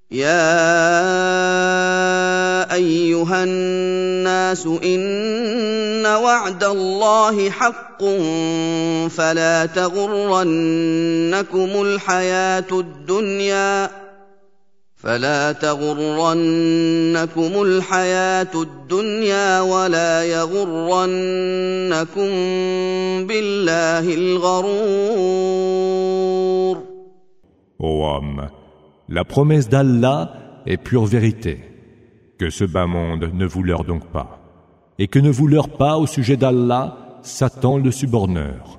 يا أيها الناس إن وعد الله حق فلا تغرنكم الحياة الدنيا ولا يغرنكم بالله الغرور. Ô homme, la promesse d'Allah est pure vérité. Que ce bas monde ne vous leurre donc pas. Et que ne vous leurre pas au sujet d'Allah, Satan le suborneur.